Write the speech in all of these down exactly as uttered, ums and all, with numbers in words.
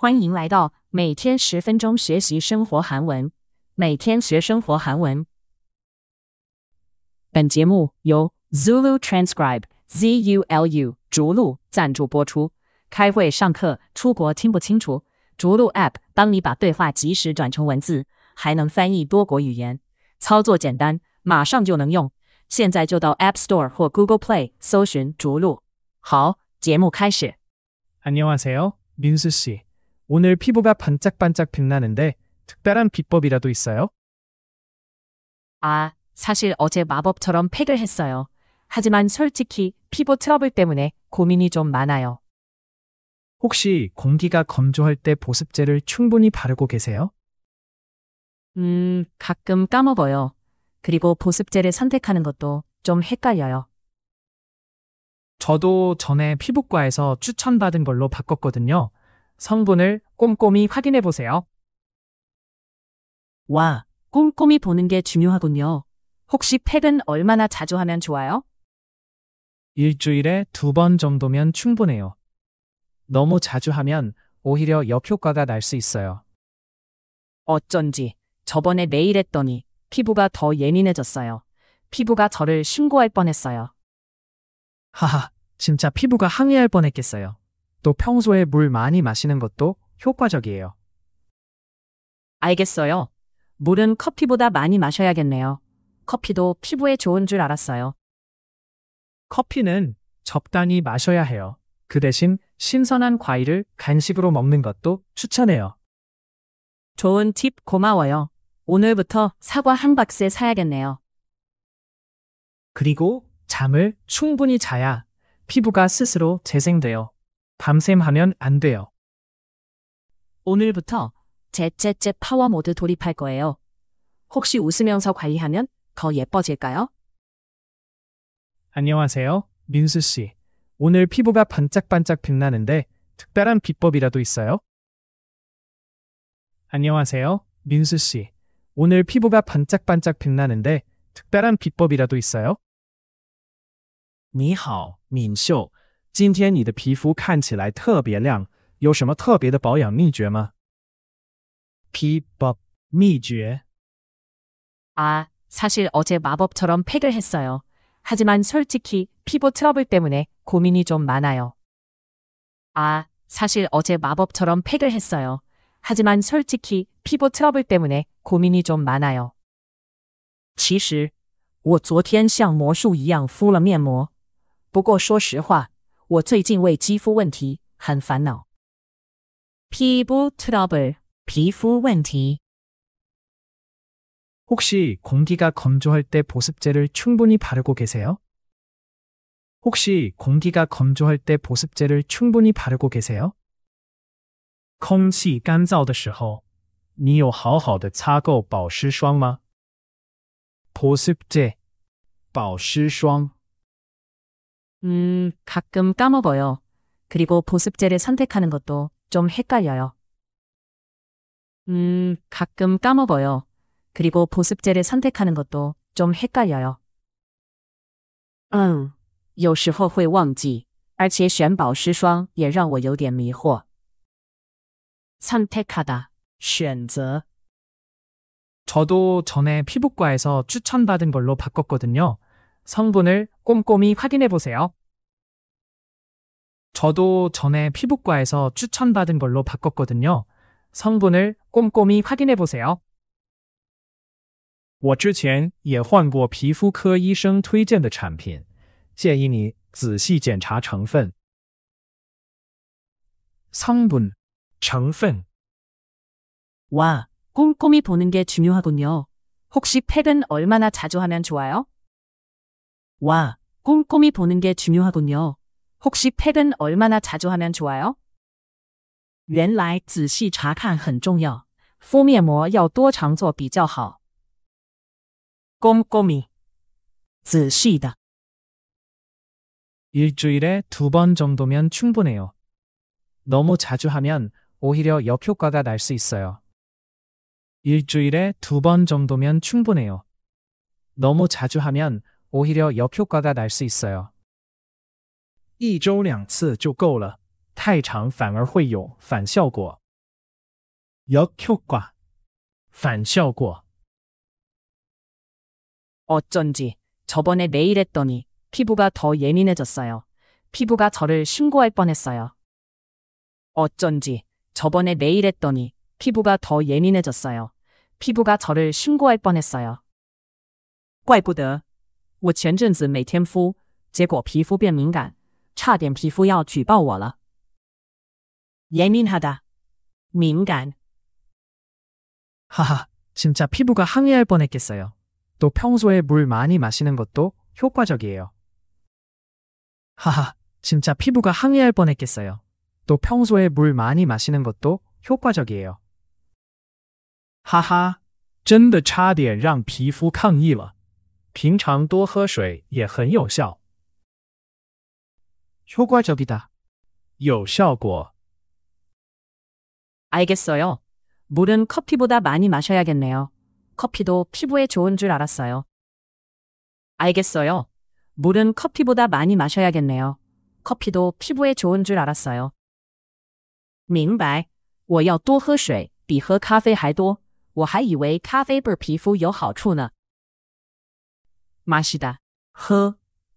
欢迎来到每天十分钟学习生活韩文，每天学生活韩文。本节目由 Zulu Transcribe Z U L U 逐鹿赞助播出。开会、上课、出国听不清楚，逐鹿 App 帮你把对话及时转成文字，还能翻译多国语言，操作简单，马上就能用。现在就到 App Store 或 Google Play 搜寻逐鹿。好，节目开始。 안녕하세요, 민수 씨. 오늘 피부가 반짝반짝 빛나는데 특별한 비법이라도 있어요? 아, 사실 어제 마법처럼 팩을 했어요. 하지만 솔직히 피부 트러블 때문에 고민이 좀 많아요. 혹시 공기가 건조할 때 보습제를 충분히 바르고 계세요? 음, 가끔 까먹어요. 그리고 보습제를 선택하는 것도 좀 헷갈려요. 저도 전에 피부과에서 추천받은 걸로 바꿨거든요. 성분을 꼼꼼히 확인해 보세요. 와, 꼼꼼히 보는 게 중요하군요. 혹시 팩은 얼마나 자주 하면 좋아요? 일주일에 두 번 정도면 충분해요. 너무 자주 하면 오히려 역효과가 날 수 있어요. 어쩐지 저번에 매일 했더니 피부가 더 예민해졌어요. 피부가 저를 신고할 뻔했어요. 하하, 진짜 피부가 항해할 뻔했겠어요. 또 평소에 물 많이 마시는 것도 효과적이에요. 알겠어요. 물은 커피보다 많이 마셔야겠네요. 커피도 피부에 좋은 줄 알았어요. 커피는 적당히 마셔야 해요. 그 대신 신선한 과일을 간식으로 먹는 것도 추천해요. 좋은 팁 고마워요. 오늘부터 사과 한 박스 사야겠네요. 그리고 잠을 충분히 자야 피부가 스스로 재생돼요. 밤샘 하면 안 돼요. 오늘부터 째째째 파워 모드 돌입할 거예요. 혹시 웃으면서 관리하면 더 예뻐질까요? 안녕하세요, 민수 씨. 오늘 피부가 반짝반짝 빛나는데 특별한 비법이라도 있어요? 안녕하세요, 민수 씨. 오늘 피부가 반짝반짝 빛나는데 특별한 비법이라도 있어요? 你好，敏秀。今天你的皮肤看起来特别亮，有什么特别的保养秘诀吗？ 비법, 秘诀. 아, 사실 어제 마법처럼 팩을 했어요. 하지만 솔직히 피부 트러블 때문에 고민이 좀 많아요. 아, 사실 어제 마법처럼 팩을 했어요. 하지만 솔직히 피부 트러블 때문에 고민이 좀 많아요. 其实我昨天像魔术一样敷了面膜。不过说实话，我最近为肌肤问题很烦恼。피부 트러블, 皮肤问题。 혹시 공기가 건조할 때 보습제를 충분히 바르고 계세요? 혹시 공기가 건조할 때 보습제를 충분히 바르고 계세요? 空气干燥的时候，你有好好的擦够保湿霜吗？ 보습제, 保湿霜。 음, 가끔 까먹어요. 그리고 보습제를 선택하는 것도 좀 헷갈려요. 음, 가끔 까먹어요. 그리고 보습제를 선택하는 것도 좀 헷갈려요. 嗯，有时候会忘记，而且选保湿霜也让我有点迷惑。선택하다, 选择。 저도 전에 피부과에서 추천받은 걸로 바꿨거든요. 성분을 꼼꼼히 확인해 보세요. 저도 전에 피부과에서 추천받은 걸로 바꿨거든요. 성분을 꼼꼼히 확인해 보세요. 我之前也换过皮肤科医生推荐的产品，建议你仔细检查成分。 성분, 成分。 와, 꼼꼼히 보는 게 중요하군요. 혹시 팩은 얼마나 자주 하면 좋아요? 와, 꼼꼼히 보는 게 중요하군요. 혹시 팩은 얼마나 자주 하면 좋아요? 原来仔细查看很重要，敷面膜要多常做比较好。 꼼꼼히, 仔细的。 일주일에 두 번 정도면 충분해요. 너무 자주 하면 오히려 역효과가 날 수 있어요. 일주일에 두 번 정도면 충분해요. 너무 자주 하면 오히려 역효과가 날 수 있어요. 一周两次就够了，太长反而会有反效果。 역효과, 反效果. 어쩐지 저번에 네일 했더니 피부가 더 예민해졌어요. 피부가 저를 신고할 뻔했어요. 어쩐지 저번에 네일 했더니 피부가 더 예민해졌어요. 피부가 저를 신고할 뻔했어요. 怪不得我前阵子每天敷，结果皮肤变敏感，差点皮肤要举报我了。예민하다,敏感. 하하, 진짜 피부가 항해할 뻔했겠어요. 또 평소에 물 많이 마시는 것도 효과적이에요. 하하, 진짜 피부가 항해할 뻔했겠어요. 또 평소에 물 많이 마시는 것도 효과적이에요. 하하, 真的差点让皮肤抗议了。平常多喝水也很有效。 효과적이다. 有效果. 알겠어요. 물은 커피보다 많이 마셔야겠네요. 커피도 피부에 좋은 줄 알았어요. 알겠어요. 물은 커피보다 많이 마셔야겠네요. 커피도 피부에 좋은 줄 알았어요. 明白，我要多喝水，比喝咖啡还多。我还以为咖啡对皮肤有好处呢。 마시다, 喝.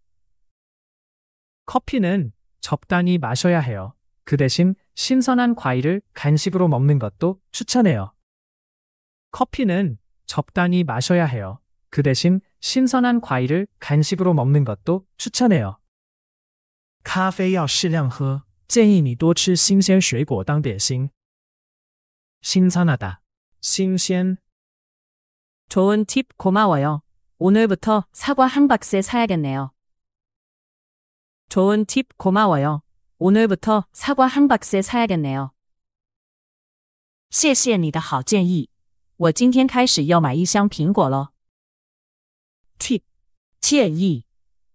커피는 적당히 마셔야 해요. 그 대신 신선한 과일을 간식으로 먹는 것도 추천해요. 커피는 적당히 마셔야 해요. 그 대신 신선한 과일을 간식으로 먹는 것도 추천해요. 咖啡要适量喝，建议你多吃新鲜水果当点心。 신선하다, 新鲜. 좋은 팁 고마워요. 오늘부터 사과 한 박스 사야겠네요. 좋은 팁 고마워요. 오늘부터 사과 한 박스 사야겠네요. 谢谢你的好建议。我今天开始要买一箱苹果了。 팁, 建议.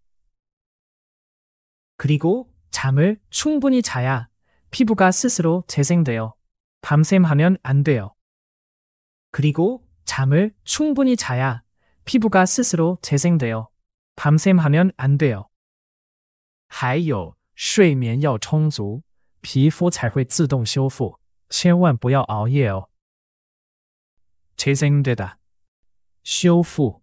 그리고 잠을 충분히 자야 피부가 스스로 재생돼요. 밤샘 하면 안 돼요. 그리고 잠을 충분히 자야 피부가 스스로 재생돼요. 밤샘 하면 안 돼요. 还有睡眠要充足，皮肤才会自动修复，千万不要熬夜哦。 재생되다, 修复.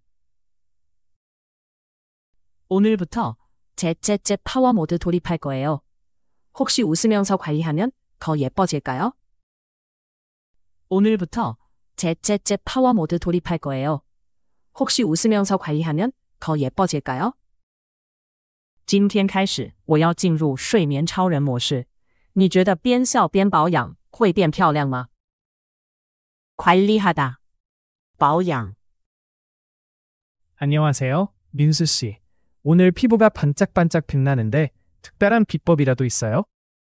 오늘부터 제제제 파워 모드 돌입할 거예요. 혹시 웃으면서 관리하면 더 예뻐질까요? 오늘부터 제제제 파워 모드 돌입할 거예요. 혹시 웃으면서 관리하면 더 예뻐질까요? 今天开始我要进入睡眠超人模式。你觉得边笑边保养会变漂亮吗？ 관리하다, 保养. 안녕하세요, 민수 씨. 오늘 피부가 반짝반짝 빛나는데 특별한 비법이라도 있어요?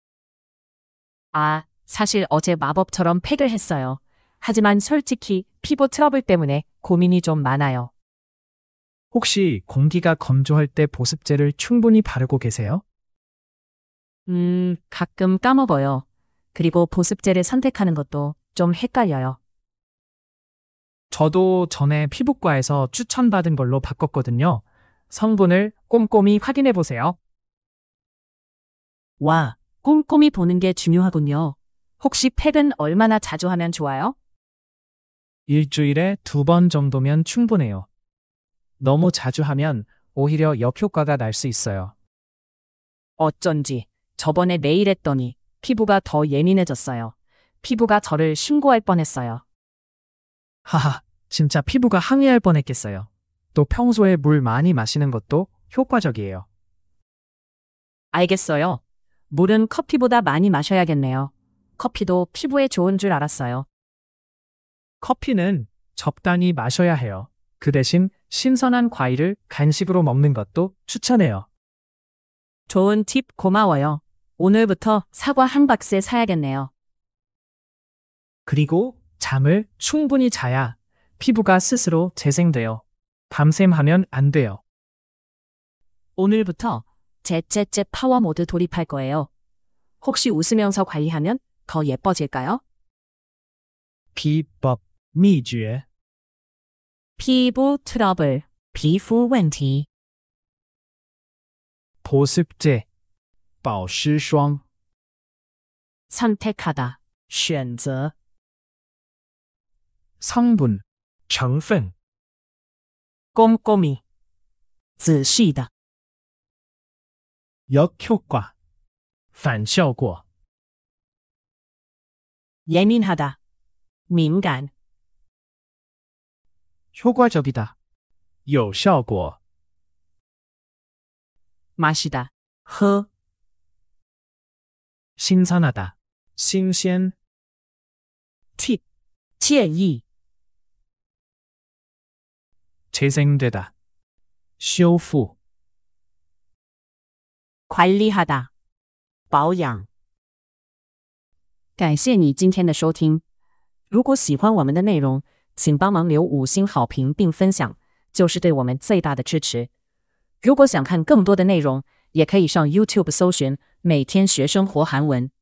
아, 사실 어제 마법처럼 팩을 했어요. 하지만 솔직히 피부 트러블 때문에 고민이 좀 많아요. 혹시 공기가 건조할 때 보습제를 충분히 바르고 계세요? 음, 가끔 까먹어요. 그리고 보습제를 선택하는 것도 좀 헷갈려요. 저도 전에 피부과에서 추천받은 걸로 바꿨거든요. 성분을 꼼꼼히 확인해 보세요. 와, 꼼꼼히 보는 게 중요하군요. 혹시 팩은 얼마나 자주 하면 좋아요? 일주일에 두 번 정도면 충분해요. 너무 자주 하면 오히려 역효과가 날 수 있어요. 어쩐지 저번에 네일 했더니 피부가 더 예민해졌어요. 피부가 저를 신고할 뻔했어요. 하하, 진짜 피부가 항해할 뻔했겠어요. 또 평소에 물 많이 마시는 것도 효과적이에요. 알겠어요. 물은 커피보다 많이 마셔야겠네요. 커피도 피부에 좋은 줄 알았어요. 커피는 적당히 마셔야 해요. 그 대신 신선한 과일을 간식으로 먹는 것도 추천해요. 좋은 팁 고마워요. 오늘부터 사과 한 박스 사야겠네요. 그리고 잠을 충분히 자야 피부가 스스로 재생돼요. 밤샘 하면 안 돼요. 오늘부터 제제제 파워 모드 돌입할 거예요. 혹시 웃으면서 관리하면 더 예뻐질까요? 비법, 秘诀. 피부 트러블, 皮肤问题. 보습제, 保湿霜. 선택하다, 选择. 성분, 成分 꼼꼼히, 仔细的 역효과, 反效果 예민하다, 민간, 효과적이다, 有效果 마시다, 喝 신선하다, 新鲜 팁, 惬意 재생되다, 修复 관리하다, 保养。感谢你今天的收听。如果喜欢我们的内容，请帮忙留五星好评并分享，就是对我们最大的支持。如果想看更多的内容，也可以上 YouTube 搜寻"每天学生活韩文"。